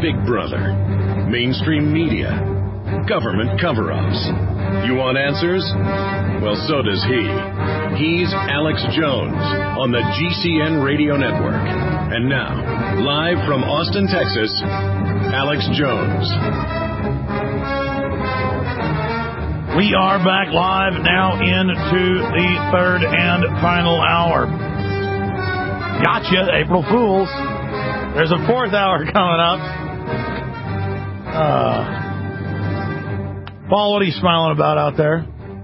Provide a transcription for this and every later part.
Big Brother, mainstream media, government cover-ups. You want answers? Well, so does he. He's Alex Jones on the GCN Radio Network. And now, live from Austin, Texas, Alex Jones. We are back live now into the third and final hour. Gotcha, April Fools. There's a fourth hour coming up. Paul, what are you smiling about out there?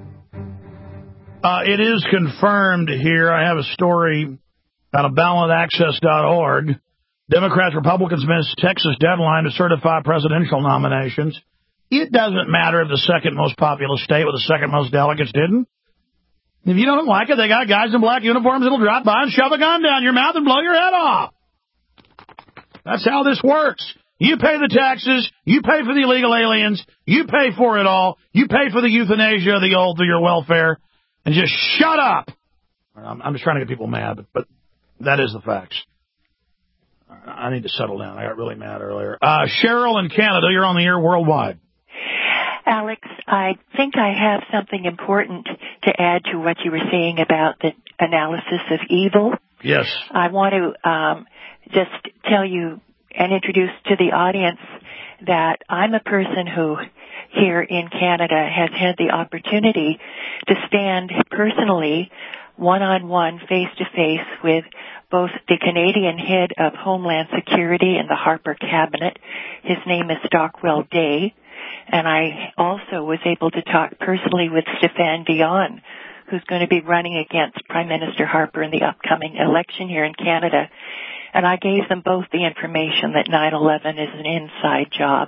It is confirmed here. I have a story out of ballotaccess.org. Democrats, Republicans missed Texas deadline to certify presidential nominations. It doesn't matter if the second most populous state with the second most delegates didn't. If you don't like it, they got guys in black uniforms that'll drop by and shove a gun down your mouth and blow your head off. That's how this works. You pay the taxes, you pay for the illegal aliens, you pay for it all, you pay for the euthanasia of the old through your welfare, and just shut up. I'm just trying to get people mad, but that is the facts. I need to settle down. I got really mad earlier. Cheryl in Canada, you're on the air worldwide. Alex, I think I have something important to add to what you were saying about the analysis of evil. Yes. I want to just tell you and introduce to the audience that I'm a person who here in Canada has had the opportunity to stand personally one-on-one, face-to-face with both the Canadian head of Homeland Security in the Harper Cabinet. His name is Stockwell Day. And I also was able to talk personally with Stéphane Dion, who's going to be running against Prime Minister Harper in the upcoming election here in Canada. And I gave them both the information that 9/11 is an inside job.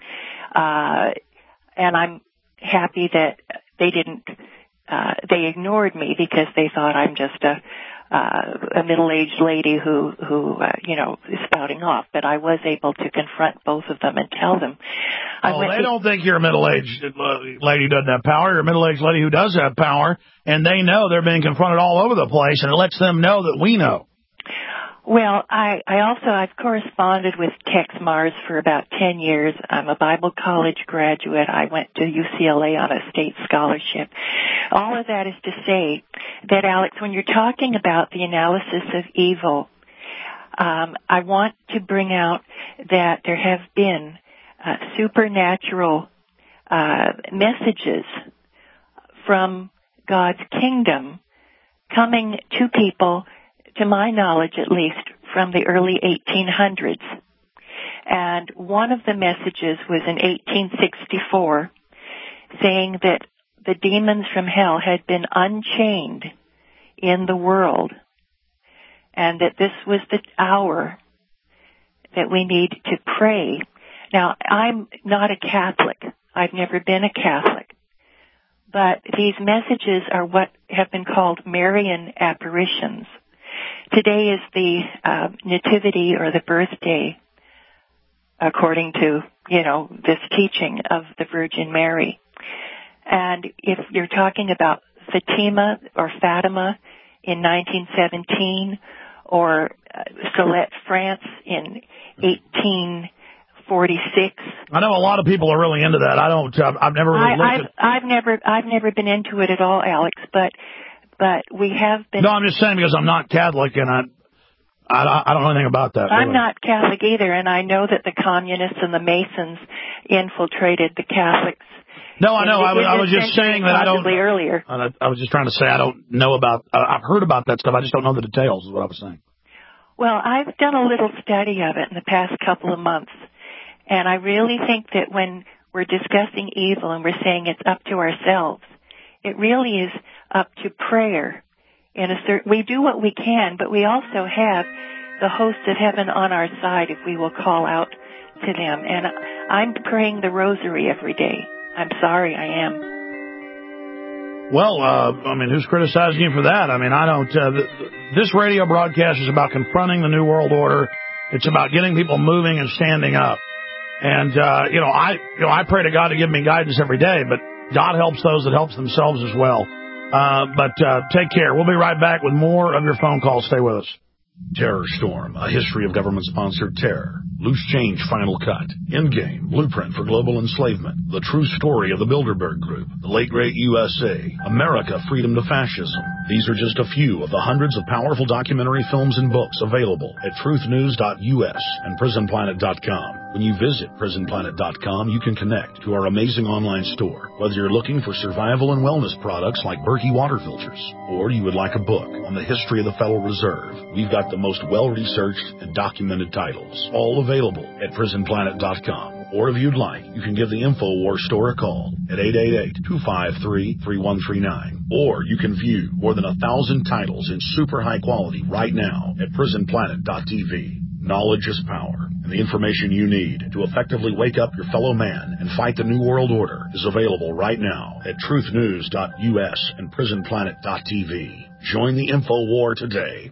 And I'm happy that they didn't, they ignored me because they thought I'm just a middle-aged lady who is spouting off. But I was able to confront both of them and tell them. They don't think you're a middle-aged lady who doesn't have power. You're a middle-aged lady who does have power, and they know they're being confronted all over the place, and it lets them know that we know. Well, I've corresponded with Tex Mars for about 10 years. I'm a Bible college graduate. I went to UCLA on a state scholarship. All of that is to say that, Alex, when you're talking about the analysis of evil, I want to bring out that there have been supernatural messages from God's kingdom coming to people, to my knowledge at least, from the early 1800s. And one of the messages was in 1864, saying that the demons from hell had been unchained in the world, and that this was the hour that we need to pray. Now, I'm not a Catholic. I've never been a Catholic. But these messages are what have been called Marian apparitions. Today is the nativity or the birthday, according to, this teaching of the Virgin Mary. And if you're talking about Fatima or Fatima in 1917 or Salette, France in 1846. I know a lot of people are really into that. I've never really looked at... I've never been into it at all, Alex, but we have been... No, I'm just saying because I'm not Catholic and I don't know anything about that. I'm not Catholic either, and I know that the communists and the Masons infiltrated the Catholics. No, I know. I was just saying that I don't... Earlier. I was just trying to say I don't know about... I've heard about that stuff. I just don't know the details is what I was saying. Well, I've done a little study of it in the past couple of months, and I really think that when we're discussing evil and we're saying it's up to ourselves, it really is up to prayer. We do what we can, but we also have the hosts of heaven on our side if we will call out to them. And I'm praying the rosary every day. I'm sorry, I am. Well, who's criticizing you for that? I don't... this radio broadcast is about confronting the New World Order. It's about getting people moving and standing up. And, I pray to God to give me guidance every day, but God helps those that helps themselves as well. But take care. We'll be right back with more of your phone calls. Stay with us. Terror Storm, a history of government-sponsored terror. Loose Change Final Cut, Endgame, Blueprint for Global Enslavement, The True Story of the Bilderberg Group, The Late Great USA, America, Freedom to Fascism. These are just a few of the hundreds of powerful documentary films and books available at truthnews.us and prisonplanet.com. When you visit prisonplanet.com, you can connect to our amazing online store, whether you're looking for survival and wellness products like Berkey water filters, or you would like a book on the history of the Federal Reserve. We've got the most well-researched and documented titles, all available at prisonplanet.com. Or if you'd like, you can give the InfoWars store a call at 888-253-3139. Or you can view more than 1,000 titles in super high quality right now at prisonplanet.tv. Knowledge is power, and the information you need to effectively wake up your fellow man and fight the New World Order is available right now at truthnews.us and prisonplanet.tv. Join the InfoWar today.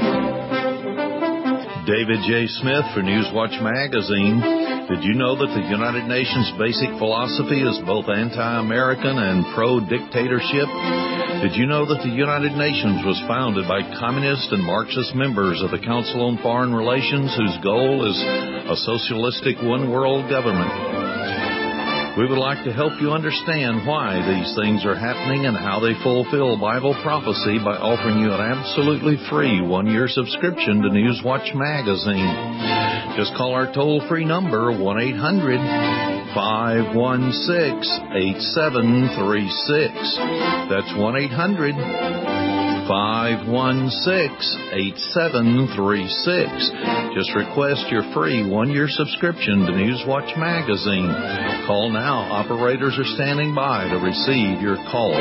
David J. Smith for Newswatch Magazine. Did you know that the United Nations basic philosophy is both anti-American and pro-dictatorship? Did you know that the United Nations was founded by communist and Marxist members of the Council on Foreign Relations whose goal is a socialistic one-world government? We would like to help you understand why these things are happening and how they fulfill Bible prophecy by offering you an absolutely free one-year subscription to Newswatch Magazine. Just call our toll-free number, 1-800-516-8736. That's 1-800-516-8736. Just request your free one-year subscription to Newswatch Magazine. Call now. Operators are standing by to receive your call.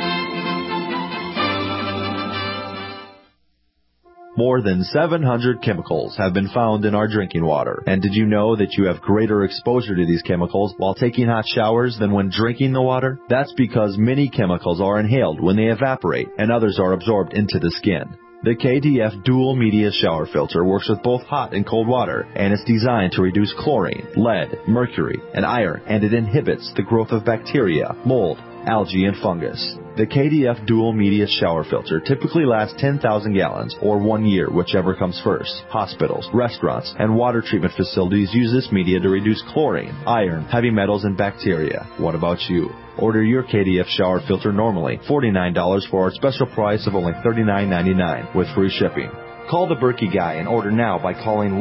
More than 700 chemicals have been found in our drinking water. And did you know that you have greater exposure to these chemicals while taking hot showers than when drinking the water? That's because many chemicals are inhaled when they evaporate, and others are absorbed into the skin. The KDF Dual Media Shower Filter works with both hot and cold water, and it's designed to reduce chlorine, lead, mercury, and iron, and it inhibits the growth of bacteria, mold, algae, and fungus. The KDF Dual Media Shower Filter typically lasts 10,000 gallons, or 1 year, whichever comes first. Hospitals, restaurants, and water treatment facilities use this media to reduce chlorine, iron, heavy metals, and bacteria. What about you? Order your KDF shower filter normally $49 for our special price of only $39.99 with free shipping. Call the Berkey Guy and order now by calling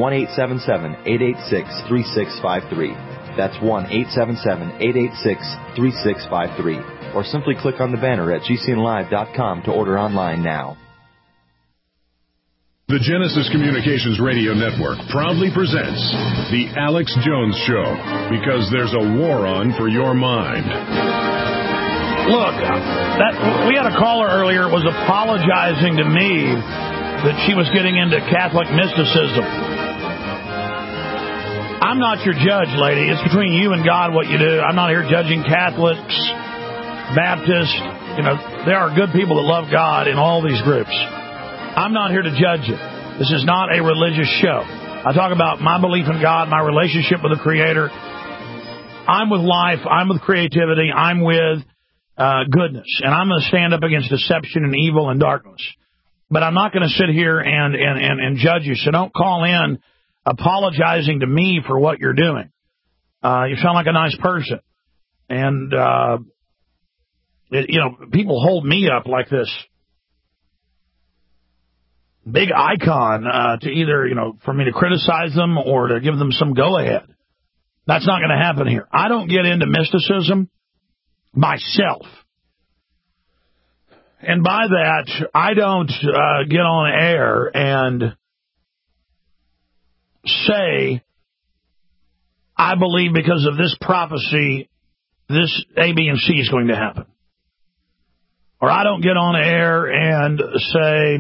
1-877-886-3653. That's 1-877-886-3653. Or simply click on the banner at gcnlive.com to order online now. The Genesis Communications Radio Network proudly presents The Alex Jones Show, because there's a war on for your mind. Look, we had a caller earlier was apologizing to me that she was getting into Catholic mysticism. I'm not your judge, lady. It's between you and God what you do. I'm not here judging Catholics, Baptists. You know, there are good people that love God in all these groups. I'm not here to judge you. This is not a religious show. I talk about my belief in God, my relationship with the Creator. I'm with life. I'm with creativity. I'm with goodness. And I'm going to stand up against deception and evil and darkness. But I'm not going to sit here and judge you. So don't call in apologizing to me for what you're doing. You sound like a nice person. And, people hold me up like this big icon to either, for me to criticize them or to give them some go-ahead. That's not going to happen here. I don't get into mysticism myself. And by that, I don't get on air and say, I believe because of this prophecy, this A, B, and C is going to happen. Or I don't get on air and say,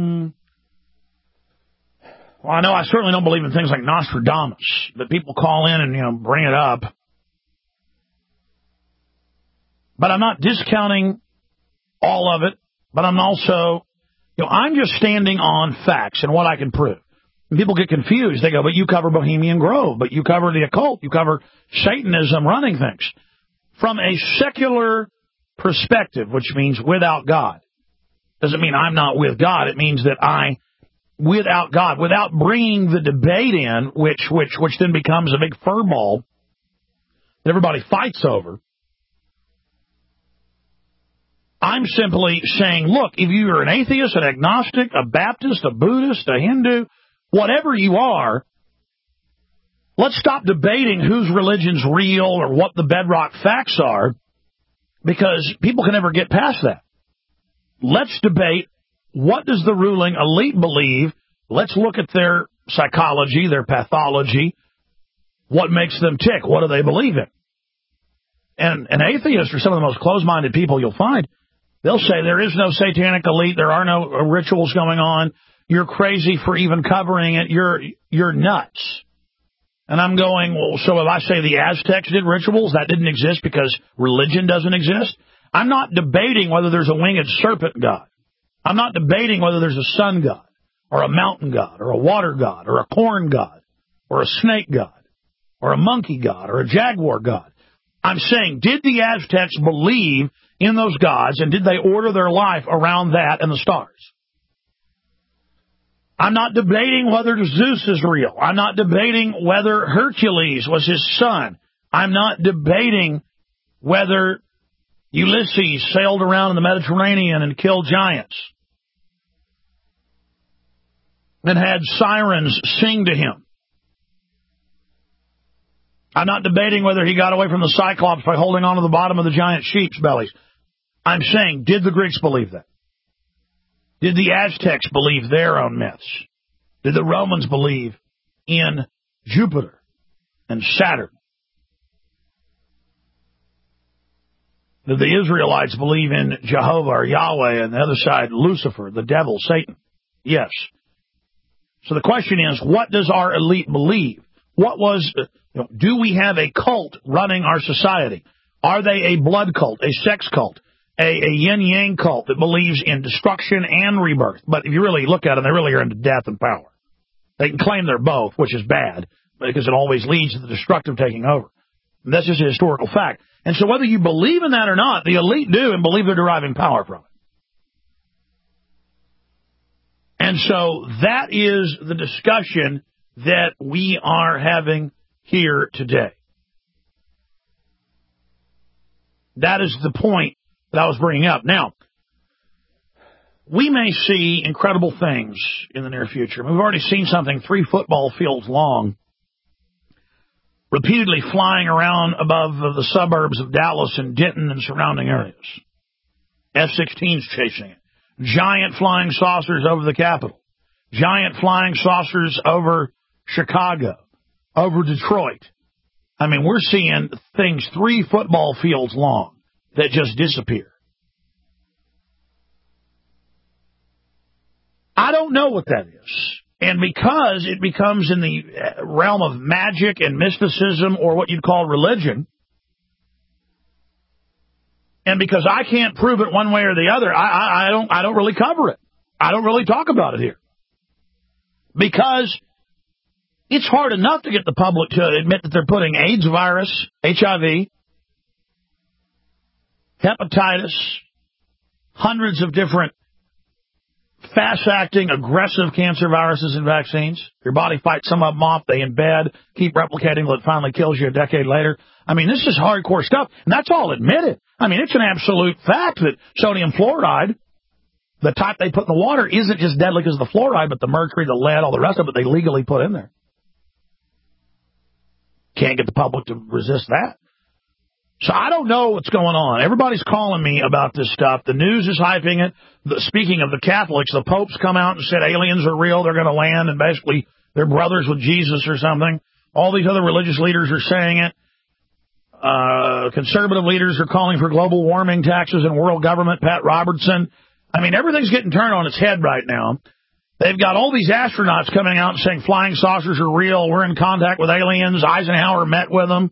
well, I know I certainly don't believe in things like Nostradamus, but people call in and, bring it up. But I'm not discounting all of it, but I'm also, I'm just standing on facts and what I can prove. And people get confused. They go, but you cover Bohemian Grove, but you cover the occult, you cover Satanism running things. From a secular perspective, which means without God. Doesn't mean I'm not with God. It means that I without God, without bringing the debate in, which then becomes a big furball that everybody fights over. I'm simply saying, look, if you are an atheist, an agnostic, a Baptist, a Buddhist, a Hindu, whatever you are, let's stop debating whose religion's real or what the bedrock facts are, because people can never get past that. Let's debate, what does the ruling elite believe? Let's look at their psychology, their pathology, what makes them tick, what do they believe in? And atheists are some of the most closed-minded people you'll find. They'll say there is no satanic elite, there are no rituals going on, you're crazy for even covering it, you're nuts. And I'm going, well, so if I say the Aztecs did rituals, that didn't exist because religion doesn't exist? I'm not debating whether there's a winged serpent god. I'm not debating whether there's a sun god, or a mountain god, or a water god, or a corn god, or a snake god, or a monkey god, or a jaguar god. I'm saying, did the Aztecs believe in those gods, and did they order their life around that and the stars? I'm not debating whether Zeus is real. I'm not debating whether Hercules was his son. I'm not debating whether Ulysses sailed around in the Mediterranean and killed giants and had sirens sing to him. I'm not debating whether he got away from the Cyclops by holding on to the bottom of the giant sheep's bellies. I'm saying, did the Greeks believe that? Did the Aztecs believe their own myths? Did the Romans believe in Jupiter and Saturn? Did the Israelites believe in Jehovah or Yahweh, and the other side, Lucifer, the devil, Satan? Yes. So the question is, what does our elite believe? Do we have a cult running our society? Are they a blood cult, a sex cult, a yin-yang cult that believes in destruction and rebirth? But if you really look at them, they really are into death and power. They can claim they're both, which is bad, because it always leads to the destructive taking over. And that's just a historical fact. And so whether you believe in that or not, the elite do and believe they're deriving power from it. And so that is the discussion that we are having here today. That is the point that I was bringing up. Now, we may see incredible things in the near future. We've already seen something 3 football fields long, repeatedly flying around above the suburbs of Dallas and Denton and surrounding areas. F-16s chasing it. Giant flying saucers over the Capitol. Giant flying saucers over Chicago, over Detroit. I mean, we're seeing things 3 football fields long that just disappear. I don't know what that is. And because it becomes in the realm of magic and mysticism, or what you'd call religion, and because I can't prove it one way or the other, I don't really cover it. I don't really talk about it here. Because it's hard enough to get the public to admit that they're putting AIDS virus, HIV, hepatitis, hundreds of different fast-acting, aggressive cancer viruses and vaccines. Your body fights some of them off, they embed, keep replicating until it finally kills you a decade later. I mean, this is hardcore stuff, and that's all admitted. I mean, it's an absolute fact that sodium fluoride, the type they put in the water, isn't just deadly because of the fluoride, but the mercury, the lead, all the rest of it, they legally put in there. Can't get the public to resist that. So I don't know what's going on. Everybody's calling me about this stuff. The news is hyping it. Speaking of the Catholics, the popes come out and said aliens are real. They're going to land, and basically they're brothers with Jesus or something. All these other religious leaders are saying it. Conservative leaders are calling for global warming taxes and world government. Pat Robertson. I mean, everything's getting turned on its head right now. They've got all these astronauts coming out and saying flying saucers are real. We're in contact with aliens. Eisenhower met with them.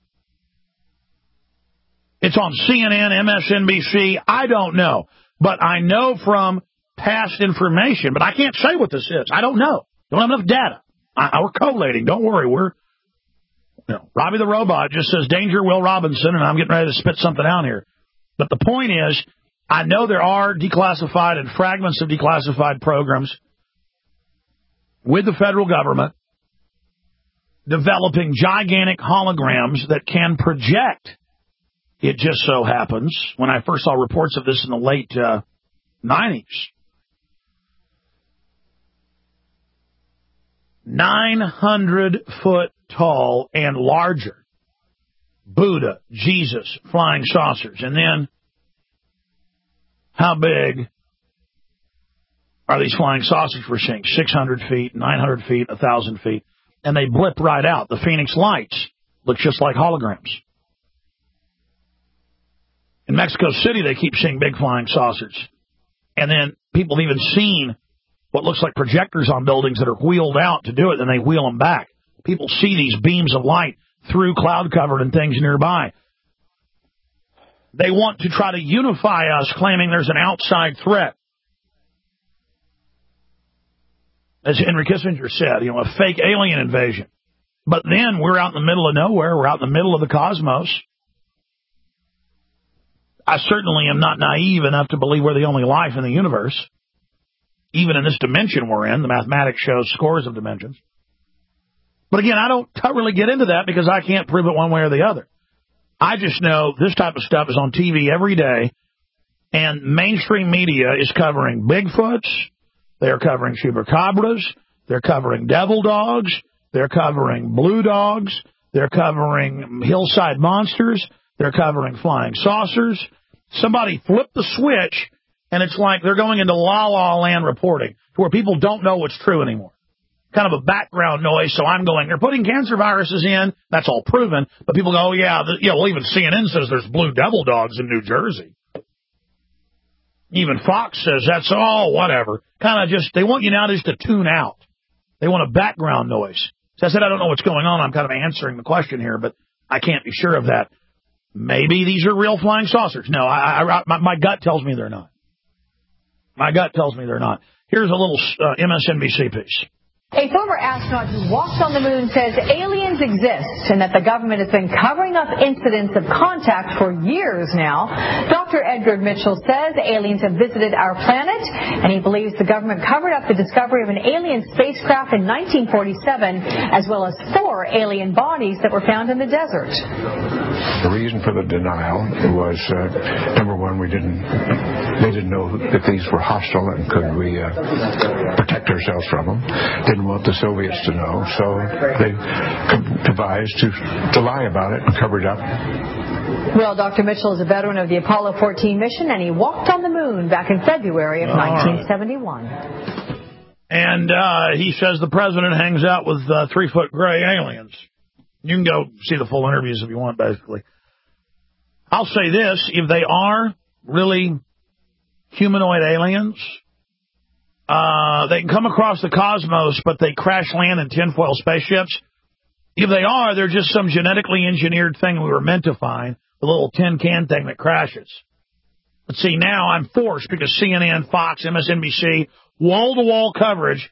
It's on CNN, MSNBC. I don't know. But I know from past information. But I can't say what this is. I don't know. Don't have enough data. We're collating. Don't worry. Robbie the Robot just says, danger, Will Robinson, and I'm getting ready to spit something out here. But the point is, I know there are declassified and fragments of declassified programs with the federal government, developing gigantic holograms that can project. It just so happens, when I first saw reports of this in the late 90s, 900 foot tall and larger Buddha, Jesus, flying saucers. And then, how big are these flying saucers we're seeing? 600 feet, 900 feet, 1,000 feet. And they blip right out. The Phoenix Lights look just like holograms. In Mexico City, they keep seeing big flying saucers. And then people have even seen what looks like projectors on buildings that are wheeled out to do it, and they wheel them back. People see these beams of light through cloud cover and things nearby. They want to try to unify us, claiming there's an outside threat. As Henry Kissinger said, a fake alien invasion. But then we're out in the middle of nowhere. We're out in the middle of the cosmos. I certainly am not naive enough to believe we're the only life in the universe. Even in this dimension we're in, the mathematics shows scores of dimensions. But again, I don't really get into that because I can't prove it one way or the other. I just know this type of stuff is on TV every day, and mainstream media is covering Bigfoots, they're covering chupacabras, they're covering devil dogs, they're covering blue dogs, they're covering hillside monsters, they're covering flying saucers. Somebody flipped the switch, and it's like they're going into la-la land reporting, to where people don't know what's true anymore. Kind of a background noise, so I'm going, they're putting cancer viruses in, that's all proven, but people go, well, even CNN says there's blue devil dogs in New Jersey. Even Fox says that's all, whatever. Kind of just, they want you now just to tune out. They want a background noise. So I said, I don't know what's going on, I'm kind of answering the question here, but I can't be sure of that. Maybe these are real flying saucers. No, my gut tells me they're not. My gut tells me they're not. Here's a little MSNBC piece. A former astronaut who walked on the moon says aliens exist and that the government has been covering up incidents of contact for years now. Dr. Edgar Mitchell says aliens have visited our planet, and he believes the government covered up the discovery of an alien spacecraft in 1947, as well as 4 alien bodies that were found in the desert. The reason for the denial was, number one, they didn't know that these were hostile and could we protect ourselves from them. Didn't want the Soviets to know, so they devised to lie about it and cover it up. Well, Dr. Mitchell is a veteran of the Apollo 14 mission, and he walked on the moon back in February of 1971. And he says the president hangs out with 3-foot gray aliens. You can go see the full interviews if you want, basically. I'll say this, if they are really humanoid aliens, they can come across the cosmos, but they crash land in tinfoil spaceships. If they are, they're just some genetically engineered thing we were meant to find, the little tin can thing that crashes. But see, now I'm forced because CNN, Fox, MSNBC, wall-to-wall coverage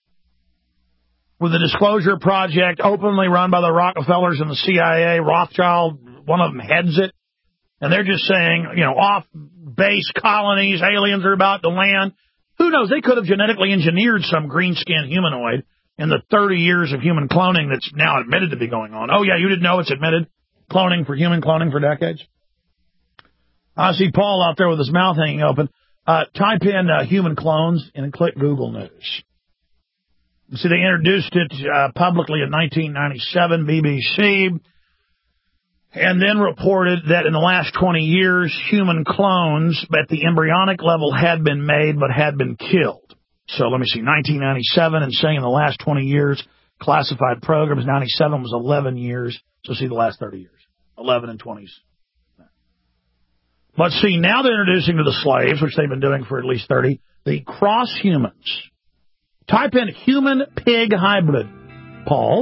with the Disclosure Project, openly run by the Rockefellers and the CIA, Rothschild, one of them heads it. And they're just saying, off-base colonies, aliens are about to land. Who knows? They could have genetically engineered some green-skinned humanoid in the 30 years of human cloning that's now admitted to be going on. Oh, yeah, you didn't know it's admitted? Cloning for decades? I see Paul out there with his mouth hanging open. Type in human clones and click Google News. See, they introduced it publicly in 1997, BBC, and then reported that in the last 20 years, human clones at the embryonic level had been made but had been killed. So let me see, 1997, and saying in the last 20 years, classified programs, 97 was 11 years, so see the last 30 years, 11 and 20s. But see, now they're introducing to the slaves, which they've been doing for at least 30, the cross-humans. Type in human-pig hybrid, Paul.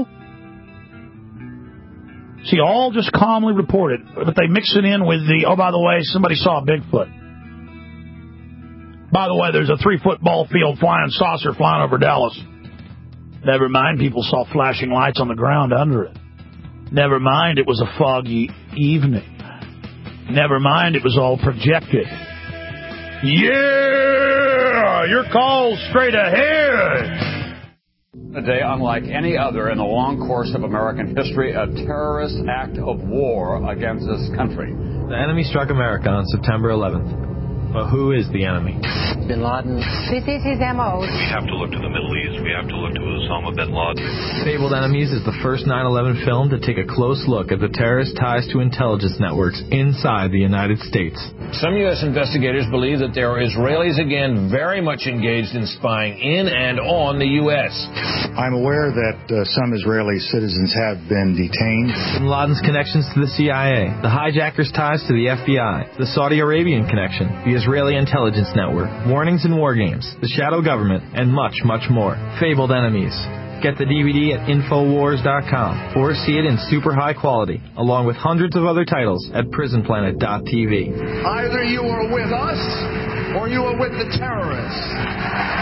See, all just calmly reported, but they mix it in with the, oh, by the way, somebody saw a Bigfoot. By the way, there's a 3-foot ball field flying saucer flying over Dallas. Never mind, people saw flashing lights on the ground under it. Never mind, it was a foggy evening. Never mind, it was all projected. Yeah! Your call straight ahead! A day unlike any other in the long course of American history, a terrorist act of war against this country. The enemy struck America on September 11th. But who is the enemy? Bin Laden. This is his M.O. We have to look to the Middle East. We have to look to Osama bin Laden. Fabled Enemies is the first 9/11 film to take a close look at the terrorist ties to intelligence networks inside the United States. Some U.S. investigators believe that there are Israelis again very much engaged in spying in and on the U.S. I'm aware that some Israeli citizens have been detained. Bin Laden's connections to the CIA, the hijackers' ties to the FBI, the Saudi Arabian connection, the Israeli intelligence network, warnings and war games, the shadow government, and much, much more. Fabled Enemies. Get the DVD at Infowars.com or see it in super high quality, along with hundreds of other titles at PrisonPlanet.tv. Either you are with us or you are with the terrorists.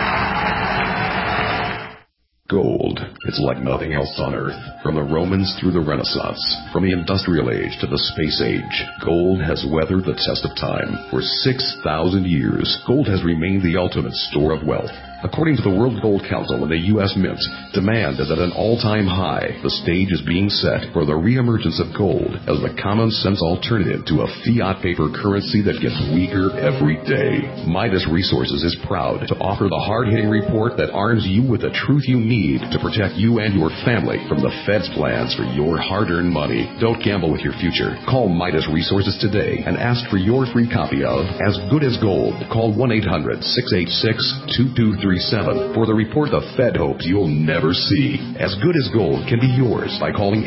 Gold. It's like nothing else on Earth. From the Romans through the Renaissance, from the Industrial Age to the Space Age, gold has weathered the test of time. For 6,000 years, gold has remained the ultimate store of wealth. According to the World Gold Council and the U.S. Mint, demand is at an all-time high. The stage is being set for the reemergence of gold as the common-sense alternative to a fiat paper currency that gets weaker every day. Midas Resources is proud to offer the hard-hitting report that arms you with the truth you need to protect you and your family from the Fed's plans for your hard-earned money. Don't gamble with your future. Call Midas Resources today and ask for your free copy of As Good as Gold. Call 1-800-686-2237 for the report the Fed hopes you'll never see. As Good as Gold can be yours by calling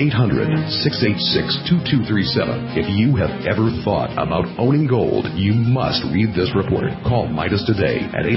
800-686-2237. If you have ever thought about owning gold, you must read this report. Call Midas today at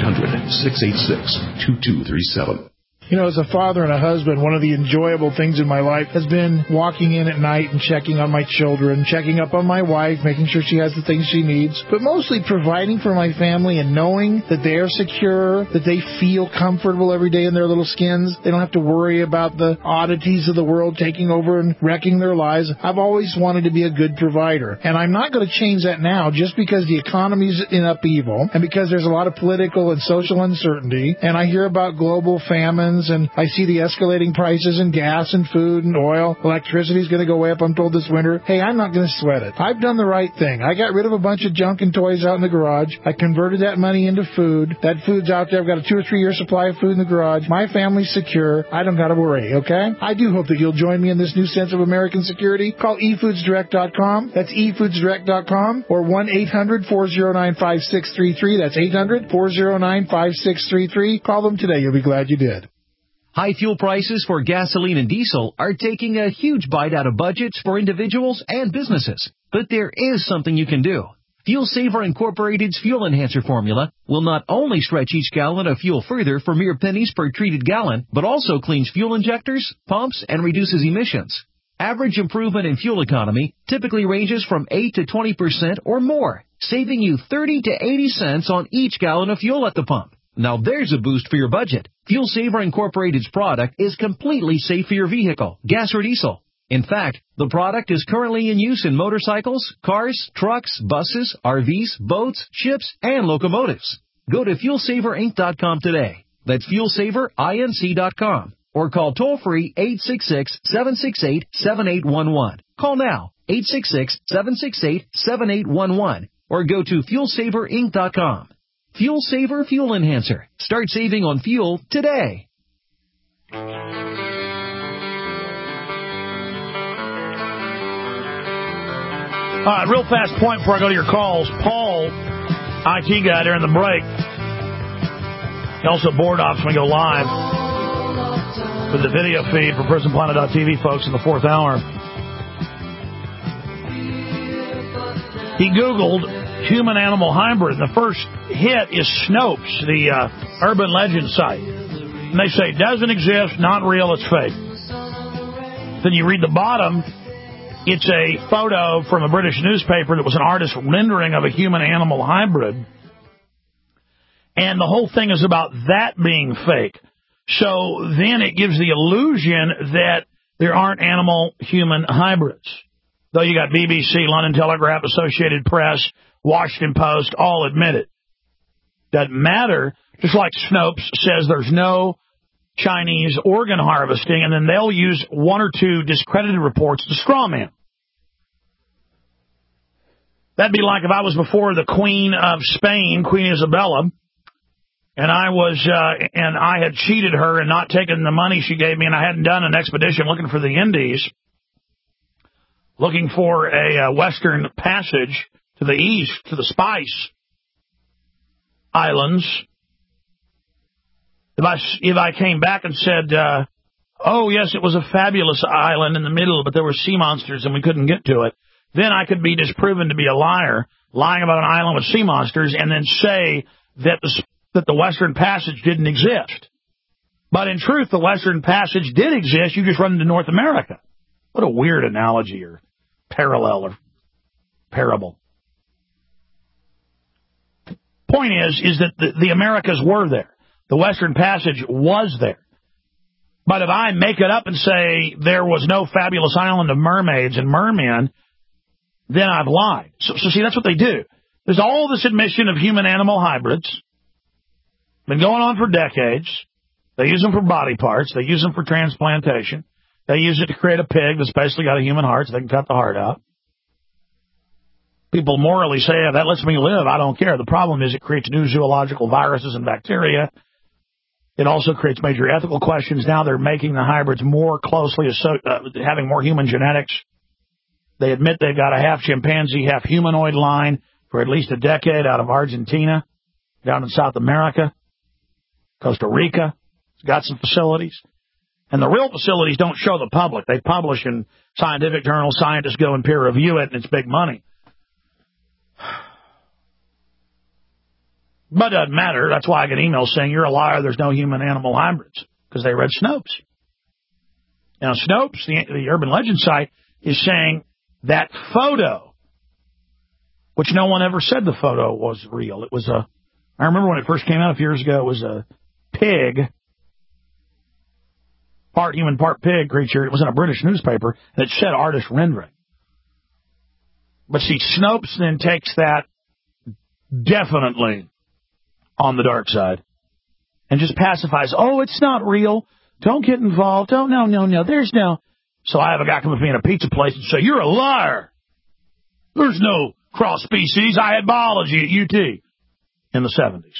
800-686-2237. You know, as a father and a husband, one of the enjoyable things in my life has been walking in at night and checking on my children, checking up on my wife, making sure she has the things she needs, but mostly providing for my family and knowing that they are secure, that they feel comfortable every day in their little skins. They don't have to worry about the oddities of the world taking over and wrecking their lives. I've always wanted to be a good provider, and I'm not going to change that now just because the economy's in upheaval and because there's a lot of political and social uncertainty, and I hear about global famines, and I see the escalating prices in gas and food and oil. Electricity's going to go way up, I'm told, this winter. Hey, I'm not going to sweat it. I've done the right thing. I got rid of a bunch of junk and toys out in the garage. I converted that money into food. That food's out there. I've got a 2 or 3 year supply of food in the garage. My family's secure. I don't got to worry, okay? I do hope that you'll join me in this new sense of American security. Call eFoodsDirect.com. That's eFoodsDirect.com or 1-800-409-5633. That's 800-409-5633. Call them today. You'll be glad you did. High fuel prices for gasoline and diesel are taking a huge bite out of budgets for individuals and businesses. But there is something you can do. Fuel Saver Incorporated's Fuel Enhancer formula will not only stretch each gallon of fuel further for mere pennies per treated gallon, but also cleans fuel injectors, pumps, and reduces emissions. Average improvement in fuel economy typically ranges from 8 to 20% or more, saving you 30 to 80 cents on each gallon of fuel at the pump. Now there's a boost for your budget. Fuel Saver Incorporated's product is completely safe for your vehicle, gas or diesel. In fact, the product is currently in use in motorcycles, cars, trucks, buses, RVs, boats, ships, and locomotives. Go to FuelSaverInc.com today. That's FuelSaverInc.com. Or call toll-free 866-768-7811. Call now, 866-768-7811. Or go to FuelSaverInc.com. Fuel Saver Fuel Enhancer. Start saving on fuel today. All right, real fast point before I go to your calls. Paul, IT guy during the break. He also board ops when we go live with the video feed for PrisonPlanet.tv, folks, in the fourth hour. He Googled human-animal hybrid. The first hit is Snopes, the urban legend site. And they say, doesn't exist, not real, it's fake. Then you read the bottom. It's a photo from a British newspaper that was an artist's rendering of a human-animal hybrid. And the whole thing is about that being fake. So then it gives the illusion that there aren't animal-human hybrids. Though you got BBC, London Telegraph, Associated Press, Washington Post, all admit it. Doesn't matter. Just like Snopes says there's no Chinese organ harvesting, and then they'll use one or two discredited reports to straw man. That'd be like if I was before the Queen of Spain, Queen Isabella, and I had cheated her and not taken the money she gave me, and I hadn't done an expedition looking for the Indies, looking for a western passage to the east, to the Spice Islands. If I came back and said, oh, yes, it was a fabulous island in the middle, but there were sea monsters and we couldn't get to it, then I could be disproven to be a liar, lying about an island with sea monsters, and then say that the Western Passage didn't exist. But in truth, the Western Passage did exist. You just run into North America. What a weird analogy or parallel or parable. Point is that the Americas were there. The Western Passage was there. But if I make it up and say there was no fabulous island of mermaids and mermen, then I've lied. So see, that's what they do. There's all this admission of human-animal hybrids. Been going on for decades. They use them for body parts. They use them for transplantation. They use it to create a pig that's basically got a human heart so they can cut the heart out. People morally say, yeah, that lets me live. I don't care. The problem is it creates new zoological viruses and bacteria. It also creates major ethical questions. Now they're making the hybrids more closely having more human genetics. They admit they've got a half chimpanzee, half humanoid line for at least a decade out of Argentina, down in South America, Costa Rica. It's got some facilities. And the real facilities don't show the public. They publish in scientific journals. Scientists go and peer review it, and it's big money. But it doesn't matter. That's why I get emails saying, you're a liar, there's no human-animal hybrids, because they read Snopes. Now, Snopes, the urban legend site, is saying that photo, which no one ever said the photo was real. It was I remember when it first came out a few years ago, it was a pig, part human, part pig creature. It was in a British newspaper, and it said artist rendering. But see, Snopes then takes that definitely on the dark side and just pacifies, oh, it's not real. Don't get involved. Oh, no. There's no. So I have a guy come up to me in a pizza place and say, you're a liar. There's no cross species. I had biology at UT in the 70s.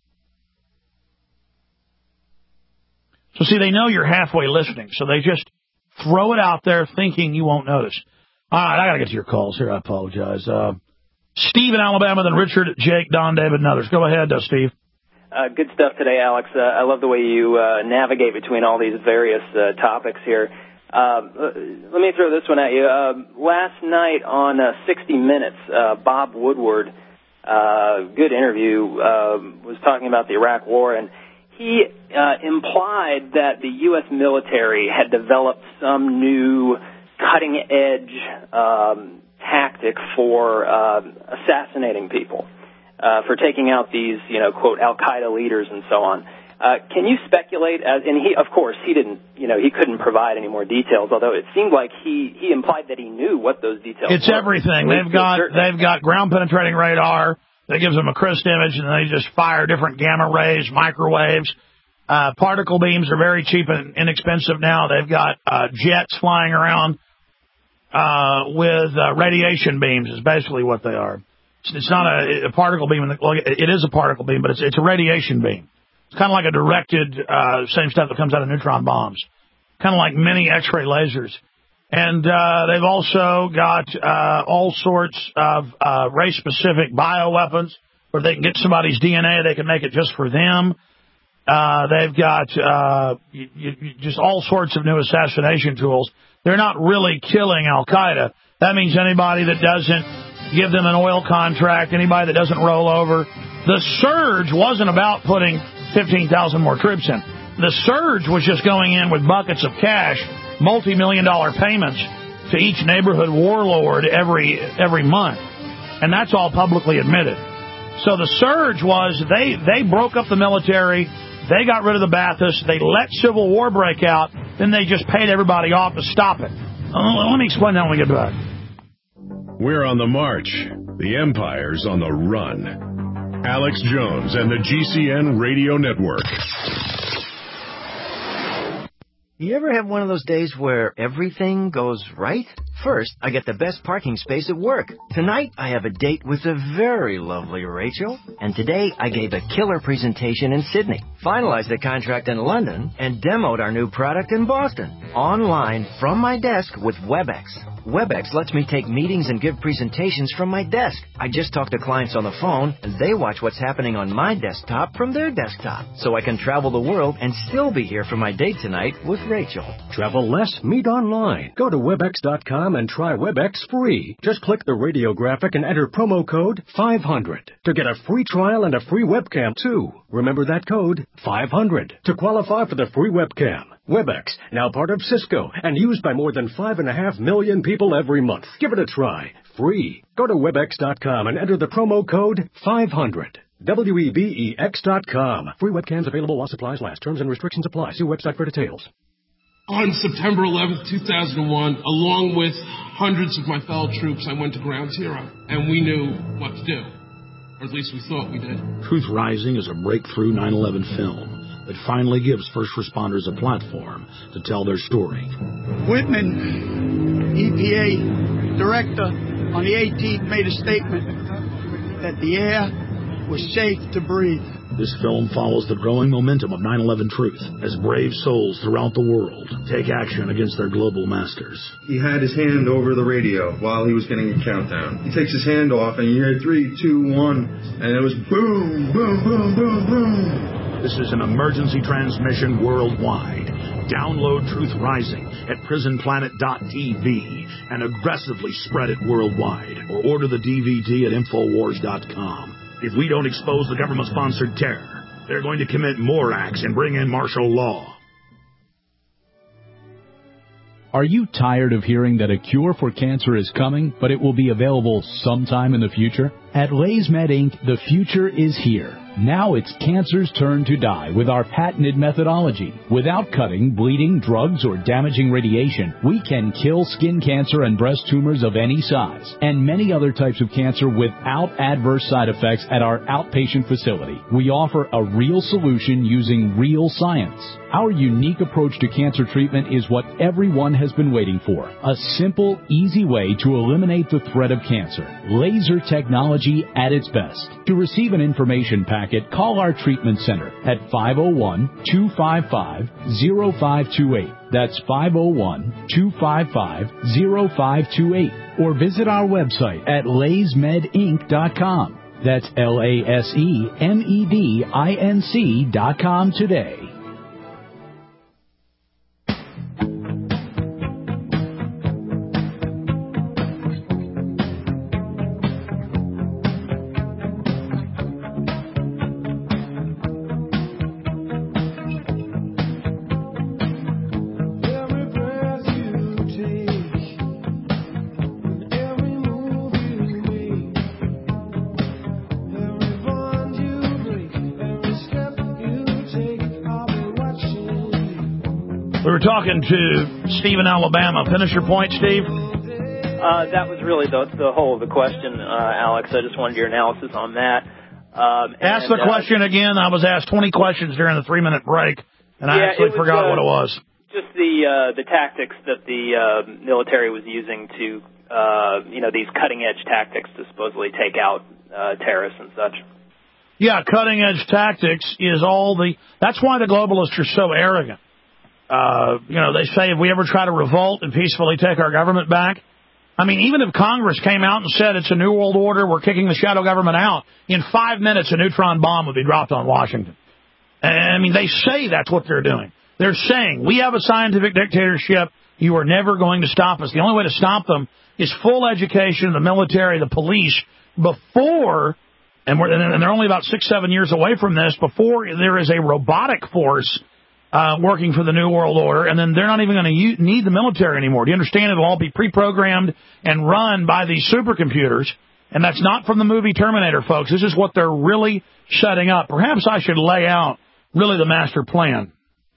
So see, they know you're halfway listening, so they just throw it out there thinking you won't notice. All right, I got to get to your calls here. I apologize. Steve in Alabama, then Richard, Jake, Don, David, and others. Go ahead, Steve. Good stuff today, Alex. I love the way you navigate between all these various topics here. Let me throw this one at you. Last night on 60 Minutes, Bob Woodward, good interview, was talking about the Iraq War, and he implied that the U.S. military had developed some new cutting-edge tactic for assassinating people, for taking out these, quote, Al-Qaeda leaders and so on. Can you speculate? And he, of course, he didn't, he couldn't provide any more details. Although it seemed like he implied that he knew what those details were. It's everything. They've got ground penetrating radar that gives them a crisp image, and they just fire different gamma rays, microwaves. Particle beams are very cheap and inexpensive now. They've got jets flying around with radiation beams. Is basically what they are. It's not a particle beam. It is a particle beam, but it's a radiation beam. It's kind of like a directed, same stuff that comes out of neutron bombs. Kind of like mini X-ray lasers. And they've also got all sorts of race-specific bioweapons where they can get somebody's DNA. They can make it just for them. They've got just all sorts of new assassination tools. They're not really killing Al-Qaeda. That means anybody that doesn't give them an oil contract, anybody that doesn't roll over. The surge wasn't about putting 15,000 more troops in. The surge was just going in with buckets of cash, multi-million-dollar payments to each neighborhood warlord every month. And that's all publicly admitted. So the surge was they broke up the military, they got rid of the Baathists, they let civil war break out, then they just paid everybody off to stop it. Let me explain that when we get back. We're on the march. The Empire's on the run. Alex Jones and the GCN Radio Network. You ever have one of those days where everything goes right? First, I get the best parking space at work. Tonight, I have a date with the very lovely Rachel. And today, I gave a killer presentation in Sydney, finalized a contract in London, and demoed our new product in Boston. Online, from my desk with WebEx. WebEx lets me take meetings and give presentations from my desk. I just talk to clients on the phone, and they watch what's happening on my desktop from their desktop. So I can travel the world and still be here for my date tonight with Rachel. Travel less, meet online. Go to Webex.com and try Webex free. Just click the radio graphic and enter promo code 500 to get a free trial and a free webcam too. Remember that code, 500, to qualify for the free webcam. Webex, now part of Cisco and used by more than 5.5 million people every month. Give it a try. Free. Go to Webex.com and enter the promo code 500. Webex.com. Free webcams available while supplies last. Terms and restrictions apply. See website for details. On September 11th, 2001, along with hundreds of my fellow troops, I went to Ground Zero, and we knew what to do. Or at least we thought we did. Truth Rising is a breakthrough 9/11 film that finally gives first responders a platform to tell their story. Whitman, EPA director, on the 18th made a statement that the air was safe to breathe. This film follows the growing momentum of 9/11 truth as brave souls throughout the world take action against their global masters. He had his hand over the radio while he was getting a countdown. He takes his hand off and you hear 3, 2, 1, and it was boom, boom, boom, boom, boom. This is an emergency transmission worldwide. Download Truth Rising at prisonplanet.tv and aggressively spread it worldwide. Or order the DVD at Infowars.com. If we don't expose the government-sponsored terror, they're going to commit more acts and bring in martial law. Are you tired of hearing that a cure for cancer is coming, but it will be available sometime in the future? At LaysMed Inc., the future is here. Now it's cancer's turn to die with our patented methodology. Without cutting, bleeding, drugs, or damaging radiation, we can kill skin cancer and breast tumors of any size, and many other types of cancer without adverse side effects at our outpatient facility. We offer a real solution using real science. Our unique approach to cancer treatment is what everyone has been waiting for. A simple, easy way to eliminate the threat of cancer. Laser technology at its best. To receive an information packet, call our treatment center at 501-255-0528. That's 501-255-0528. Or visit our website at laysmedinc.com. That's LASEMEDINC.com today. We were talking to Steve in Alabama. Finish your point, Steve. That was really the whole of the question, Alex. I just wanted your analysis on that. Ask the question again. I was asked 20 questions during the 3-minute break, and I actually forgot what it was. Just the tactics that the military was using to, these cutting-edge tactics to supposedly take out terrorists and such. Yeah, cutting-edge tactics is that's why the globalists are so arrogant. They say if we ever try to revolt and peacefully take our government back, I mean, even if Congress came out and said it's a new world order, we're kicking the shadow government out, in 5 minutes a neutron bomb would be dropped on Washington. I mean, they say that's what they're doing. They're saying, we have a scientific dictatorship, you are never going to stop us. The only way to stop them is full education of the military, the police, before, and they're only about 6-7 years away from this, before there is a robotic force working for the New World Order, and then they're not even going to need the military anymore. Do you understand? It'll all be pre-programmed and run by these supercomputers, and that's not from the movie Terminator, folks. This is what they're really setting up. Perhaps I should lay out really the master plan.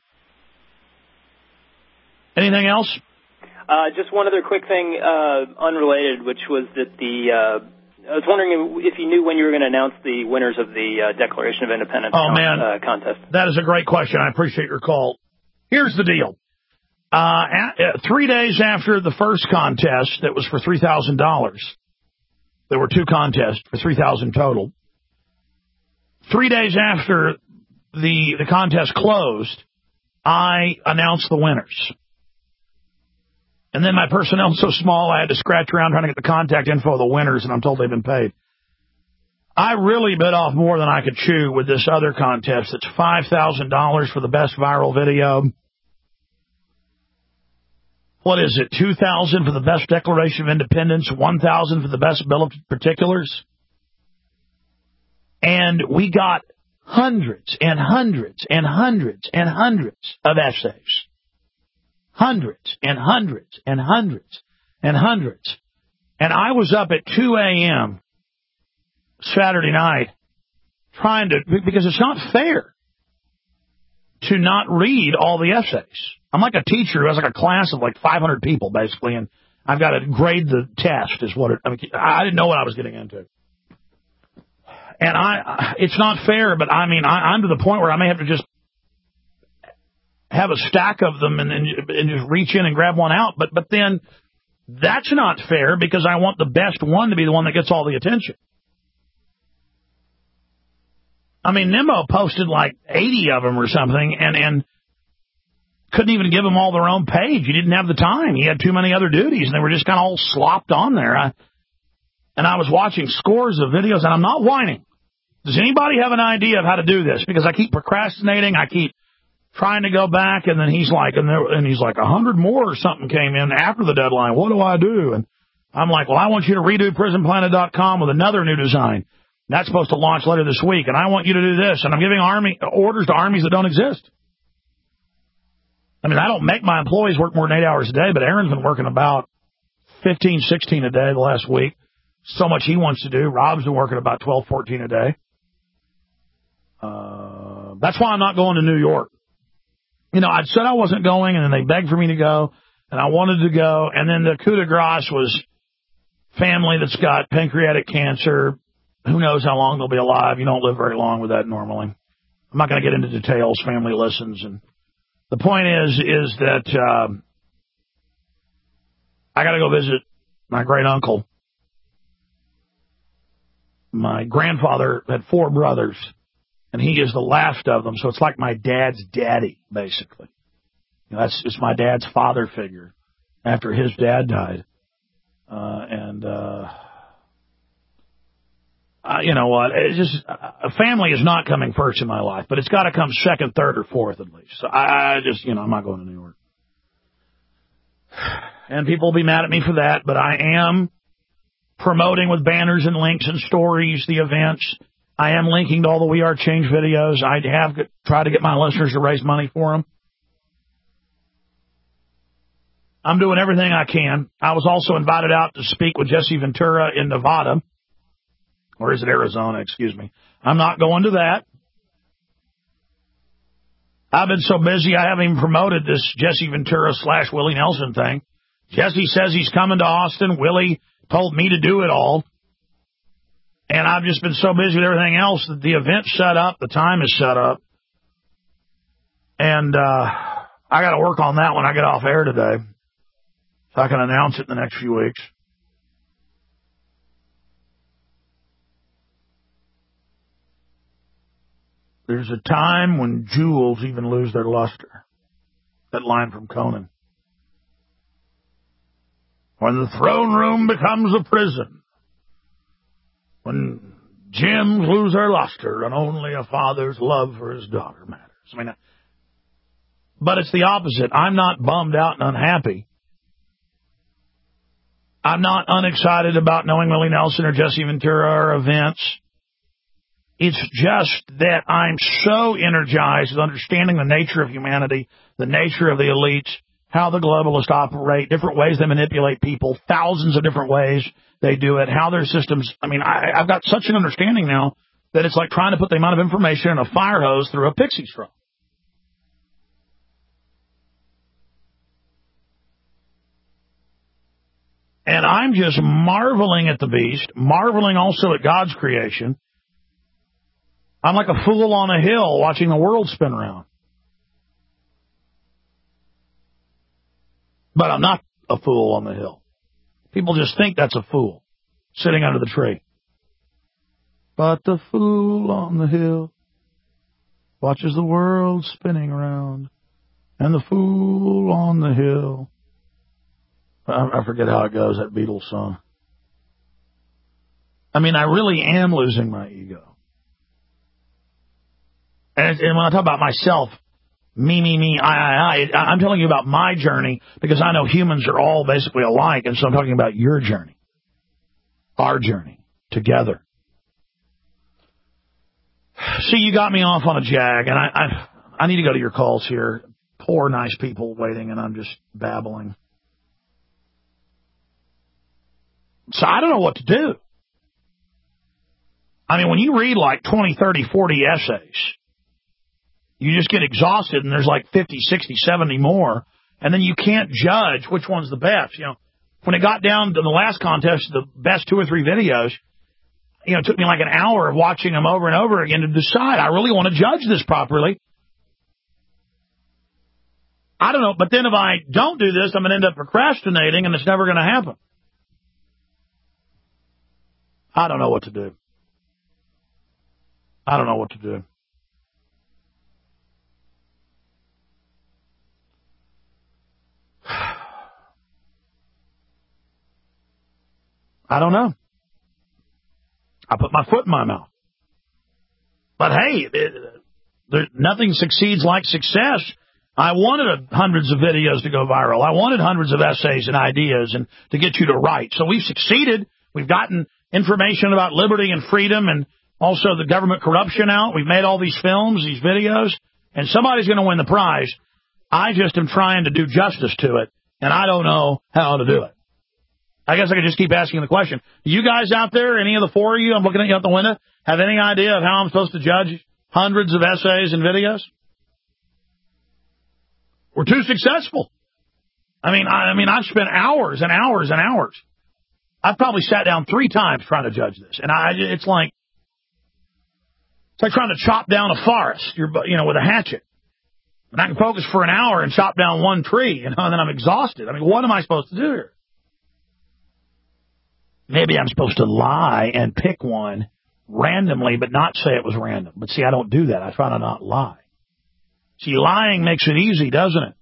Anything else? Just one other quick thing, unrelated, which was that I was wondering if you knew when you were going to announce the winners of the Declaration of Independence contest. That is a great question. I appreciate your call. Here's the deal. 3 days after the first contest that was for $3,000, there were 2 contests for $3,000 total. 3 days after the contest closed, I announced the winners. And then my personnel's so small, I had to scratch around trying to get the contact info of the winners, and I'm told they've been paid. I really bit off more than I could chew with this other contest. It's $5,000 for the best viral video. What is it? $2,000 for the best Declaration of Independence, $1,000 for the best Bill of Particulars. And we got hundreds and hundreds and hundreds and hundreds of essays. Hundreds and hundreds and hundreds and hundreds. And I was up at 2 a.m. Saturday night trying to, because it's not fair to not read all the essays. I'm like a teacher who has like a class of like 500 people basically, and I've got to grade the test is what I didn't know what I was getting into. And it's not fair, but I mean, I'm to the point where I may have to just have a stack of them and just reach in and grab one out. But then that's not fair because I want the best one to be the one that gets all the attention. I mean, Nemo posted like 80 of them or something and couldn't even give them all their own page. He didn't have the time. He had too many other duties, and they were just kind of all slopped on there. And I was watching scores of videos, and I'm not whining. Does anybody have an idea of how to do this? Because I keep procrastinating. I keep trying to go back, and then he's like, 100 more or something came in after the deadline. What do I do? And I'm like, well, I want you to redo PrisonPlanet.com with another new design. That's supposed to launch later this week, and I want you to do this. And I'm giving orders to armies that don't exist. I mean, I don't make my employees work more than 8 hours a day, but Aaron's been working about 15, 16 a day the last week. So much he wants to do. Rob's been working about 12, 14 a day. That's why I'm not going to New York. You know, I said I wasn't going, and then they begged for me to go, and I wanted to go. And then the coup de grace was family that's got pancreatic cancer. Who knows how long they'll be alive? You don't live very long with that normally. I'm not going to get into details. Family listens. And the point is that I got to go visit my great uncle. My grandfather had 4 brothers, and he is the last of them. So it's like my dad's daddy, basically. You know, it's my dad's father figure after his dad died. You know what? It's just a family is not coming first in my life, but it's got to come second, third, or fourth at least. So I just, I'm not going to New York. And people will be mad at me for that, but I am promoting with banners and links and stories the events. I am linking to all the We Are Change videos. I have tried to get my listeners to raise money for them. I'm doing everything I can. I was also invited out to speak with Jesse Ventura in Nevada. Or is it Arizona? Excuse me. I'm not going to that. I've been so busy I haven't even promoted this Jesse Ventura / Willie Nelson thing. Jesse says he's coming to Austin. Willie told me to do it all. And I've just been so busy with everything else that the event's set up, the time is set up. And I got to work on that when I get off air today. So I can announce it in the next few weeks. There's a time when jewels even lose their luster. That line from Conan. When the throne room becomes a prison. When gems lose their luster and only a father's love for his daughter matters. But it's the opposite. I'm not bummed out and unhappy. I'm not unexcited about knowing Willie Nelson or Jesse Ventura or events. It's just that I'm so energized with understanding the nature of humanity, the nature of the elites, how the globalists operate, different ways they manipulate people, thousands of different ways they do it, how their systems. I've got such an understanding now that it's like trying to put the amount of information in a fire hose through a pixie straw. And I'm just marveling at the beast, marveling also at God's creation. I'm like a fool on a hill watching the world spin around. But I'm not a fool on the hill. People just think that's a fool sitting under the tree. But the fool on the hill watches the world spinning around, and the fool on the hill. I forget how it goes, that Beatles song. I mean, I really am losing my ego. And when I talk about myself, me, I'm telling you about my journey because I know humans are all basically alike, and so I'm talking about your journey, our journey, together. See, you got me off on a jag, and I need to go to your calls here. Poor, nice people waiting, and I'm just babbling. So I don't know what to do. I mean, when you read like 20, 30, 40 essays, you just get exhausted, and there's like 50, 60, 70 more, and then you can't judge which one's the best. You know, when it got down to the last contest, the best 2 or 3 videos, you know, it took me like an hour of watching them over and over again to decide, I really want to judge this properly. I don't know, but then if I don't do this, I'm going to end up procrastinating, and it's never going to happen. I don't know what to do. I don't know what to do. I don't know. I put my foot in my mouth. But hey, nothing succeeds like success. I wanted hundreds of videos to go viral. I wanted hundreds of essays and ideas and to get you to write. So we've succeeded. We've gotten information about liberty and freedom and also the government corruption out. We've made all these films, these videos, and somebody's going to win the prize. I just am trying to do justice to it, and I don't know how to do it. I guess I could just keep asking the question. You guys out there, any of the 4 of you, I'm looking at you out the window, have any idea of how I'm supposed to judge hundreds of essays and videos? We're too successful. I mean, I've spent hours and hours and hours. I've probably sat down 3 times trying to judge this, and it's like trying to chop down a forest, with a hatchet. And I can focus for an hour and chop down one tree, and then I'm exhausted. I mean, what am I supposed to do here? Maybe I'm supposed to lie and pick one randomly, but not say it was random. But see, I don't do that. I try to not lie. See, lying makes it easy, doesn't it?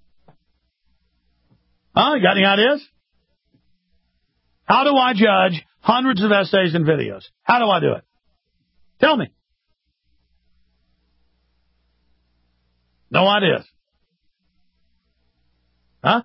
You got any ideas? How do I judge hundreds of essays and videos? How do I do it? Tell me. No ideas. Huh?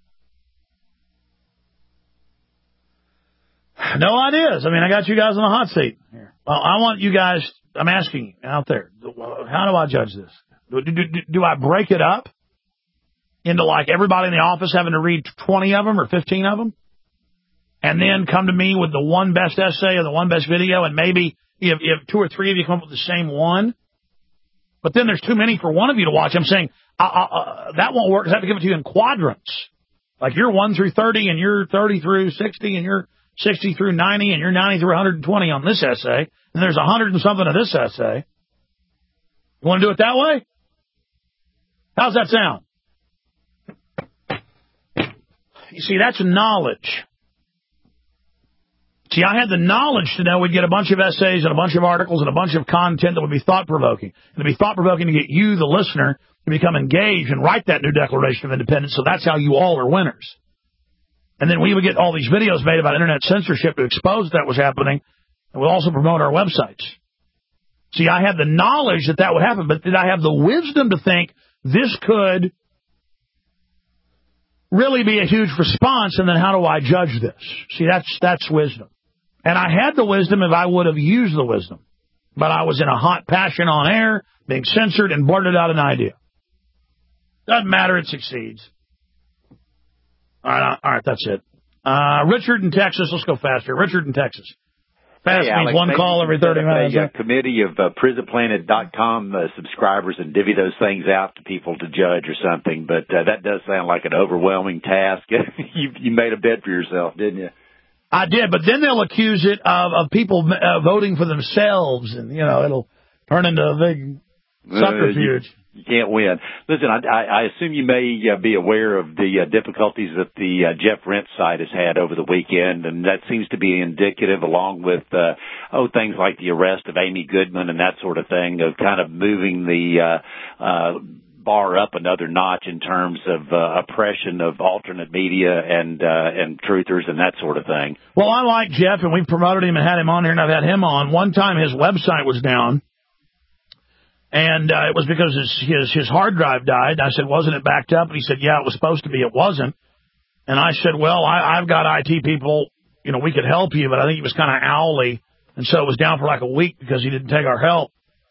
No ideas. I mean, I got you guys on the hot seat here. Well, I want you guys, I'm asking you out there, how do I judge this? Do I break it up into like everybody in the office having to read 20 of them or 15 of them? And then come to me with the one best essay or the one best video, and maybe if 2 or 3 of you come up with the same one, but then there's too many for one of you to watch. I'm saying that won't work because I have to give it to you in quadrants. Like you're 1 through 30, and you're 30 through 60, and you're 60 through 90, and you're 90 through 120 on this essay, and there's 100 and something of this essay. You want to do it that way? How's that sound? You see, that's knowledge. See, I had the knowledge to know we'd get a bunch of essays and a bunch of articles and a bunch of content that would be thought-provoking. And it'd be thought-provoking to get you, the listener, to become engaged and write that new Declaration of Independence, so that's how you all are winners. And then we would get all these videos made about internet censorship to expose that was happening, and we'll also promote our websites. See, I had the knowledge that would happen, but did I have the wisdom to think this could really be a huge response, and then how do I judge this? See, that's wisdom. And I had the wisdom if I would have used the wisdom. But I was in a hot passion on air, being censored, and blurted out an idea. Doesn't matter, it succeeds. All right, that's it. Richard in Texas, let's go faster. Richard in Texas. Fast means Alex, one call every 30 minutes. A committee of prisonplanet.com subscribers and divvy those things out to people to judge or something, but that does sound like an overwhelming task. You made a bed for yourself, didn't you? I did, but then they'll accuse it of people voting for themselves, and, it'll turn into a big subterfuge. You can't win. Listen, I assume you may be aware of the difficulties that the Jeff Rent site has had over the weekend, and that seems to be indicative, along with things like the arrest of Amy Goodman and that sort of thing, of kind of moving the bar up another notch in terms of oppression of alternate media and truthers and that sort of thing. Well, I like Jeff, and we've promoted him and had him on here, and I've had him on. One time his website was down. And it was because his hard drive died. I said, wasn't it backed up? And he said, yeah, it was supposed to be. It wasn't. And I said, well, I've got IT people. You know, we could help you, but I think he was kind of owly. And so it was down for like a week because he didn't take our help.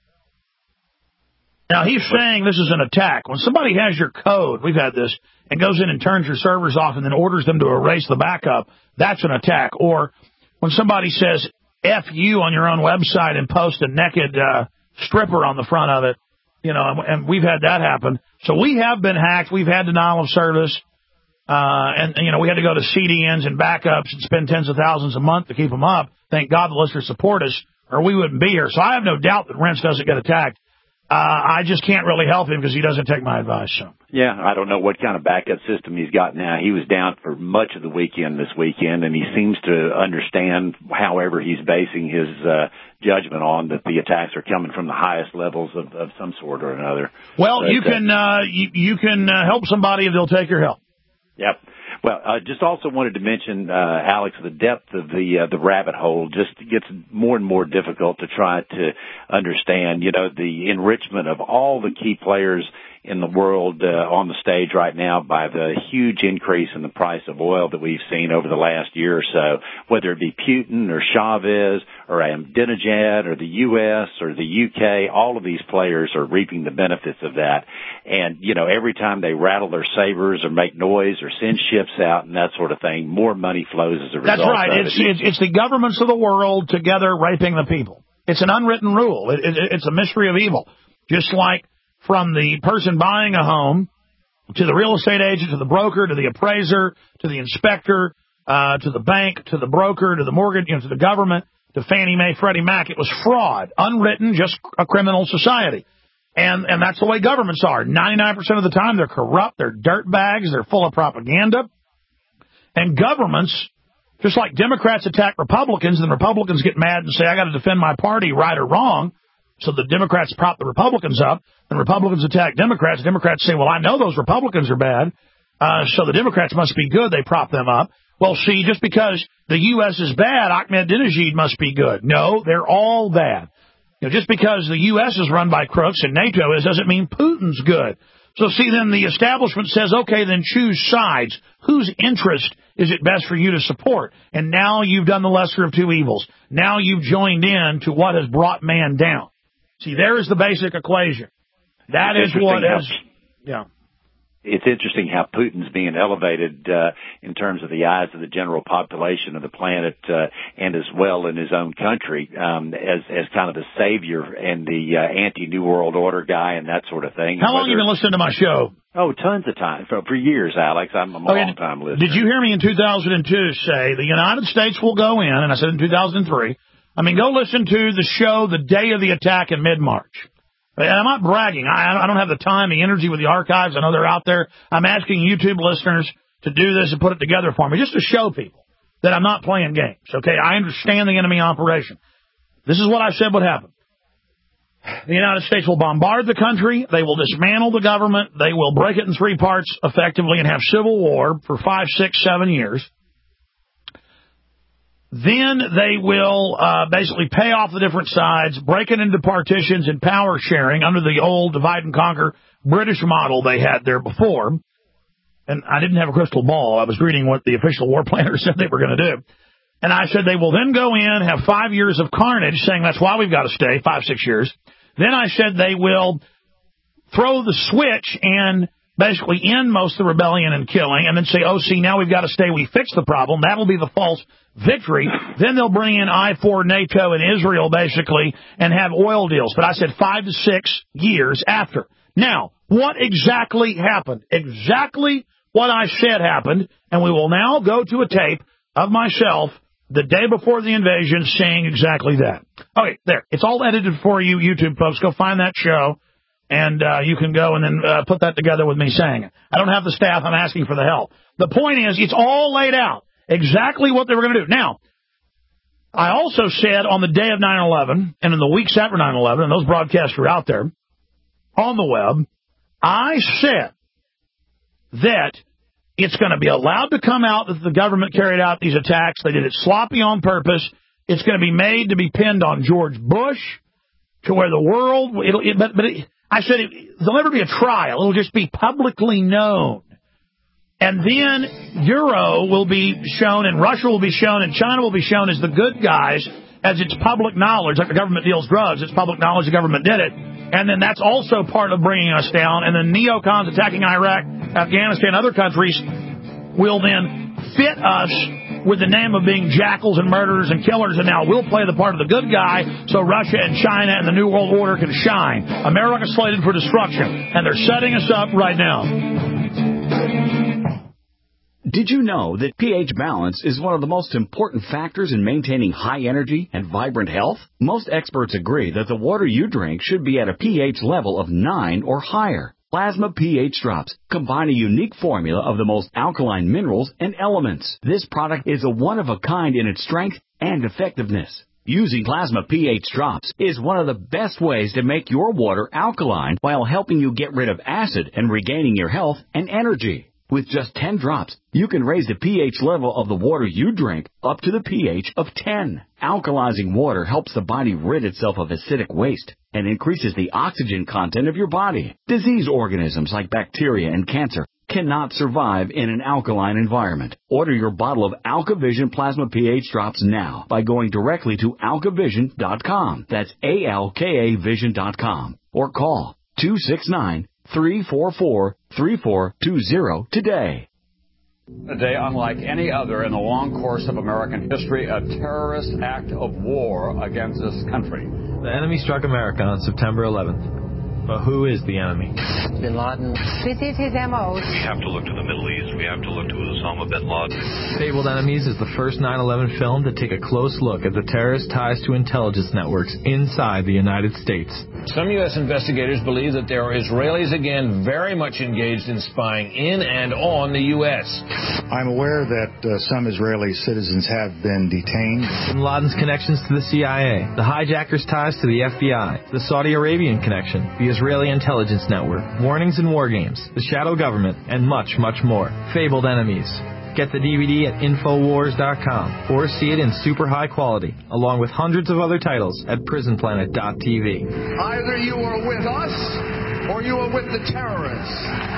Now, he's saying this is an attack. When somebody has your code, we've had this, and goes in and turns your servers off and then orders them to erase the backup, that's an attack. Or when somebody says F you on your own website and post a naked stripper on the front of it, you know, and we've had that happen. So we have been hacked. We've had denial of service. And, you know, we had to go to CDNs and backups and spend tens of thousands a month to keep them up. Thank God the listeners support us, or we wouldn't be here. So I have no doubt that Rents doesn't get attacked. I just can't really help him because he doesn't take my advice. So. Yeah, I don't know what kind of backup system he's got now. He was down for much of the weekend this weekend, and he seems to understand, however he's basing his judgment on, that the attacks are coming from the highest levels of some sort or another. Well, but, you can help somebody if they'll take your help. Yep. Well, I just also wanted to mention, Alex, the depth of the rabbit hole just gets more and more difficult to try to understand. You know, the enrichment of all the key players in the world on the stage right now by the huge increase in the price of oil that we've seen over the last year or so, whether it be Putin or Chavez or Ahmadinejad or the U.S. or the U.K., all of these players are reaping the benefits of that. And, you know, every time they rattle their sabers or make noise or send ships out and that sort of thing, more money flows as a result. That's right. Of it's the governments of the world together raping the people. It's an unwritten rule. It's a mystery of evil. Just like from the person buying a home to the real estate agent, to the broker, to the appraiser, to the inspector, to the bank, to the broker, to the mortgage, you know, to the government, to Fannie Mae, Freddie Mac. It was fraud, unwritten, just a criminal society. And that's the way governments are. 99% of the time, they're corrupt, they're dirtbags, they're full of propaganda. And governments, just like Democrats attack Republicans, and Republicans get mad and say, I got to defend my party, right or wrong. So the Democrats prop the Republicans up, and Republicans attack Democrats. Democrats say, well, I know those Republicans are bad, so the Democrats must be good. They prop them up. Well, see, just because the U.S. is bad, Ahmadinejad must be good. No, they're all bad. You know, just because the U.S. is run by crooks and NATO is, doesn't mean Putin's good. So, see, then the establishment says, okay, then choose sides. Whose interest is it best for you to support? And now you've done the lesser of two evils. Now you've joined in to what has brought man down. See, there is the basic equation. That is what is, yeah. It's interesting how Putin's being elevated in terms of the eyes of the general population of the planet and as well in his own country as kind of the savior and the anti-New World Order guy and that sort of thing. How long have you been listening to my show? Oh, tons of time. For years, Alex. I'm a long-time listener. Did you hear me in 2002 say the United States will go in, and I said in 2003, I mean, go listen to the show the day of the attack in mid-March. And I'm not bragging. I don't have the time, the energy with the archives. I know they're out there. I'm asking YouTube listeners to do this and put it together for me, just to show people that I'm not playing games, okay? I understand the enemy operation. This is what I said would happen. The United States will bombard the country. They will dismantle the government. They will break it in three parts effectively and have civil war for 5, 6, 7 years. Then they will basically pay off the different sides, break it into partitions and power sharing under the old divide and conquer British model they had there before. And I didn't have a crystal ball. I was reading what the official war planners said they were going to do. And I said they will then go in, have 5 years of carnage, saying that's why we've got to stay, 5, 6 years. Then I said they will throw the switch and basically end most of the rebellion and killing, and then say, oh, see, now we've got to stay. We fixed the problem. That'll be the false victory. Then they'll bring in I-4 NATO and Israel, basically, and have oil deals. But I said 5 to 6 years after. Now, what exactly happened? Exactly what I said happened, and we will now go to a tape of myself the day before the invasion saying exactly that. Okay, there. It's all edited for you, YouTube folks. Go find that show. And you can go and then put that together with me saying it. I don't have the staff. I'm asking for the help. The point is, it's all laid out, exactly what they were going to do. Now, I also said on the day of 9/11 and in the weeks after 9/11, and those broadcasts are out there on the web, I said that it's going to be allowed to come out that the government carried out these attacks. They did it sloppy on purpose. It's going to be made to be pinned on George Bush to where the world, I said there'll never be a trial. It'll just be publicly known. And then Euro will be shown, and Russia will be shown, and China will be shown as the good guys, as it's public knowledge, like the government deals drugs. It's public knowledge the government did it. And then that's also part of bringing us down. And the neocons attacking Iraq, Afghanistan, other countries will then fit us with the name of being jackals and murderers and killers, and now we'll play the part of the good guy so Russia and China and the New World Order can shine. America's slated for destruction, and they're setting us up right now. Did you know that pH balance is one of the most important factors in maintaining high energy and vibrant health? Most experts agree that the water you drink should be at a pH level of 9 or higher. Plasma pH drops combine a unique formula of the most alkaline minerals and elements. This product is a one-of-a-kind in its strength and effectiveness. Using Plasma pH drops is one of the best ways to make your water alkaline while helping you get rid of acid and regaining your health and energy. With just 10 drops, you can raise the pH level of the water you drink up to the pH of 10. Alkalizing water helps the body rid itself of acidic waste and increases the oxygen content of your body. Disease organisms like bacteria and cancer cannot survive in an alkaline environment. Order your bottle of AlkaVision Plasma pH drops now by going directly to alkavision.com. That's ALKAvision.com. Or call 269-344-3420 today. A day unlike any other in the long course of American history, a terrorist act of war against this country. The enemy struck America on September 11th. But who is the enemy? Bin Laden. This is his M.O. We have to look to the Middle East. We have to look to Osama bin Laden. Fabled Enemies is the first 9/11 film to take a close look at the terrorist ties to intelligence networks inside the United States. Some U.S. investigators believe that there are Israelis again very much engaged in spying in and on the U.S. I'm aware that some Israeli citizens have been detained. Bin Laden's connections to the CIA, the hijackers' ties to the FBI, the Saudi Arabian connection, the Israeli intelligence network, warnings and war games, the shadow government, and much, much more. Fabled Enemies. Get the DVD at Infowars.com or see it in super high quality, along with hundreds of other titles at PrisonPlanet.tv. Either you are with us or you are with the terrorists.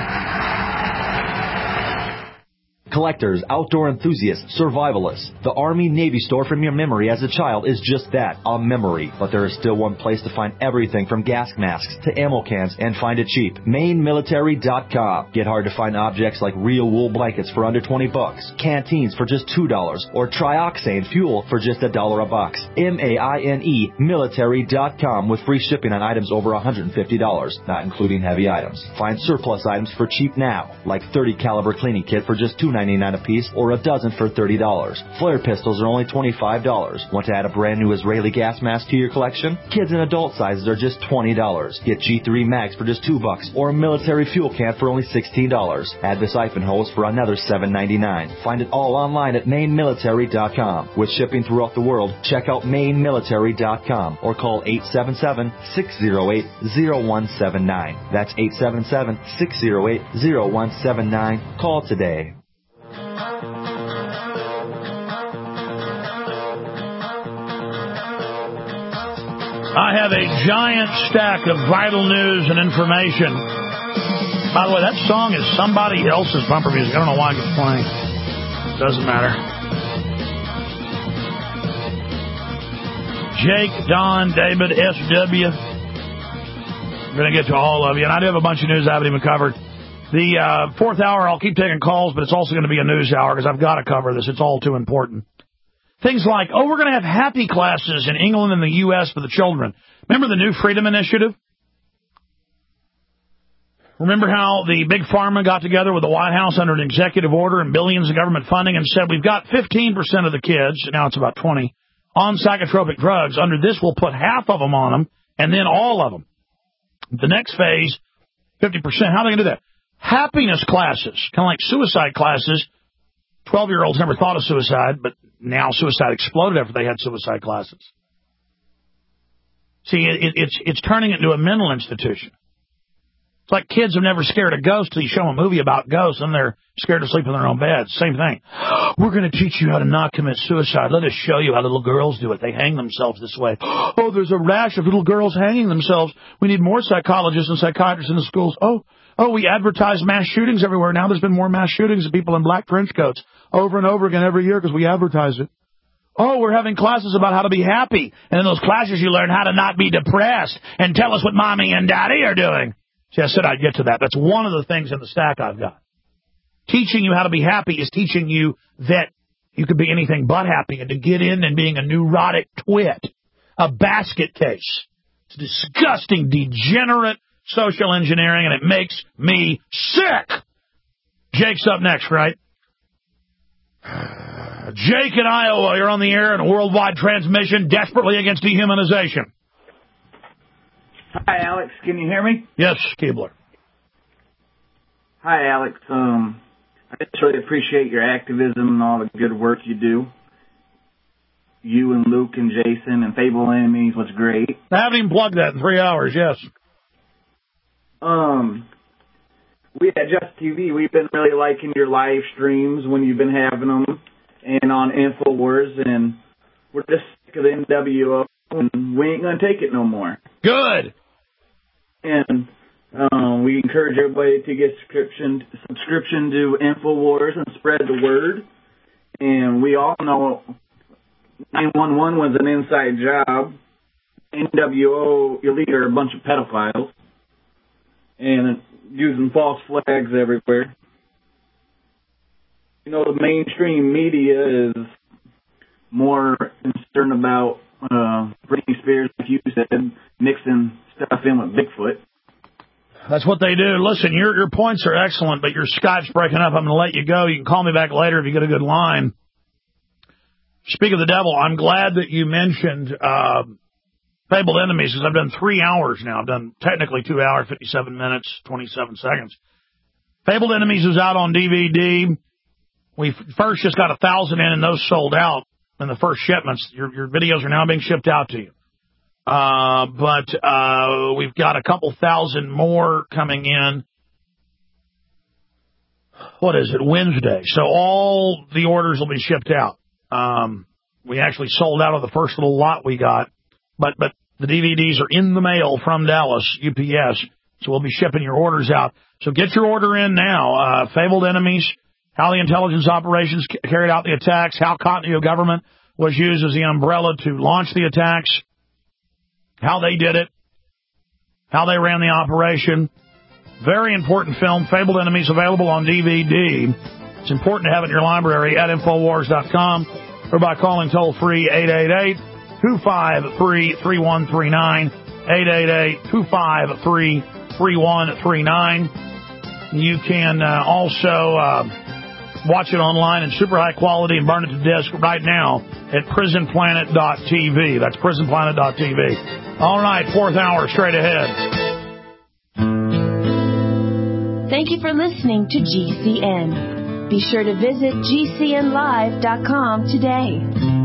Collectors, outdoor enthusiasts, survivalists. The Army-Navy store from your memory as a child is just that, a memory. But there is still one place to find everything from gas masks to ammo cans and find it cheap. MaineMilitary.com. Get hard-to-find objects like real wool blankets for under $20, canteens for just $2, or trioxane fuel for just $1 a box. MAINE Military.com with free shipping on items over $150, not including heavy items. Find surplus items for cheap now, like 30 caliber cleaning kit for just $2.99 a piece or a dozen for $30. Flare pistols are only $25. Want to add a brand new Israeli gas mask to your collection? Kids and adult sizes are just $20. Get G3 mags for just $2 or a military fuel can for only $16. Add the siphon hose for another $7.99. Find it all online at MaineMilitary.com. With shipping throughout the world, check out MaineMilitary.com or call 877-608-0179. That's 877-608-0179. Call today. I have a giant stack of vital news and information. By the way, that song is somebody else's bumper music. I don't know why it's playing. Doesn't matter. Jake, Don, David, SW. I'm going to get to all of you. And I do have a bunch of news I haven't even covered. The fourth hour, I'll keep taking calls, but it's also going to be a news hour because I've got to cover this. It's all too important. Things like, we're going to have happy classes in England and the U.S. for the children. Remember the New Freedom Initiative? Remember how the Big Pharma got together with the White House under an executive order and billions of government funding and said, we've got 15% of the kids, now it's about 20, on psychotropic drugs. Under this, we'll put half of them on them and then all of them. The next phase, 50%. How are they going to do that? Happiness classes, kind of like suicide classes. 12-year-olds never thought of suicide, but now suicide exploded after they had suicide classes. See, it's turning into a mental institution. It's like kids have never scared a ghost till you show them a movie about ghosts and they're scared to sleep in their own beds. Same thing. We're going to teach you how to not commit suicide. Let us show you how little girls do it. They hang themselves this way. Oh, there's a rash of little girls hanging themselves. We need more psychologists and psychiatrists in the schools. Oh, we advertise mass shootings everywhere. Now there's been more mass shootings of people in black trench coats over and over again every year because we advertise it. Oh, we're having classes about how to be happy. And in those classes you learn how to not be depressed and tell us what mommy and daddy are doing. See, I said I'd get to that. That's one of the things in the stack I've got. Teaching you how to be happy is teaching you that you could be anything but happy and to get in and being a neurotic twit, a basket case. It's disgusting, degenerate social engineering, and it makes me sick. Jake's up next, right? Jake in Iowa, you're on the air in a worldwide transmission desperately against dehumanization. Hi, Alex. Can you hear me? Yes, Keebler. Hi, Alex. I just really appreciate your activism and all the good work you do. You and Luke and Jason and Fable Enemies was great. I haven't even plugged that in 3 hours, yes. We at Just TV, we've been really liking your live streams when you've been having them and on InfoWars, and we're just sick of the NWO, and we ain't going to take it no more. Good. And we encourage everybody to get subscription to InfoWars and spread the word. And we all know 911 was an inside job. NWO, your leader, are a bunch of pedophiles. And using false flags everywhere. You know, the mainstream media is more concerned about Britney Spears, like you said, mixing stuff in with Bigfoot. That's what they do. Listen, your points are excellent, but your Skype's breaking up. I'm going to let you go. You can call me back later if you get a good line. Speak of the devil, I'm glad that you mentioned Fabled Enemies, because I've done 3 hours now. I've done technically 2 hours, 57 minutes, 27 seconds. Fabled Enemies is out on DVD. We first just got 1,000 in, and those sold out in the first shipments. Your videos are now being shipped out to you. But we've got a couple thousand more coming in. What is it? Wednesday. So all the orders will be shipped out. We actually sold out of the first little lot we got. But the DVDs are in the mail from Dallas, UPS, so we'll be shipping your orders out. So get your order in now. Fabled Enemies, how the intelligence operations carried out the attacks, how continuity of government was used as the umbrella to launch the attacks, how they did it, how they ran the operation. Very important film, Fabled Enemies, available on DVD. It's important to have it in your library at Infowars.com or by calling toll-free 888-253-3139, 888-253-3139. You can also watch it online in super high quality and burn it to disk right now at prisonplanet.tv. That's prisonplanet.tv. All right, 4th hour straight ahead. Thank you for listening to GCN. Be sure to visit GCNlive.com today.